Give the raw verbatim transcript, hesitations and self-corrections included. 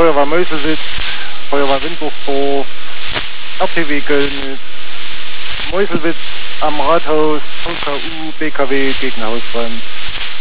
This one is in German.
Feuerwehr Meuselwitz, Feuerwehr Windbuchbro, R T W Göllnitz, Meuselwitz am Rathaus, V K U, B K W gegen Hausbrand.